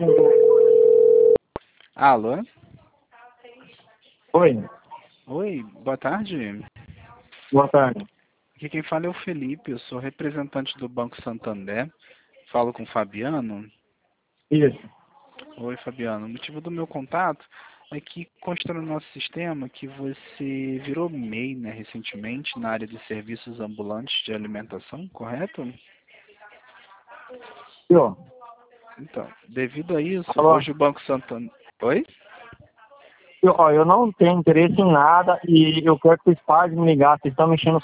Alô? Oi, Oi, boa tarde. boa tarde. Aqui quem fala é o Felipe, eu sou representante do Banco Santander. Falo com o Fabiano. Isso. Oi, Fabiano. O motivo do meu contato é que consta no nosso sistema que você virou MEI, né, recentemente na área de serviços ambulantes de alimentação, correto? Senhor, Então, devido a isso, alô? hoje o Banco Santander... Oi? Eu não tenho interesse em nada e eu quero que vocês parem de me ligar. Vocês estão mexendo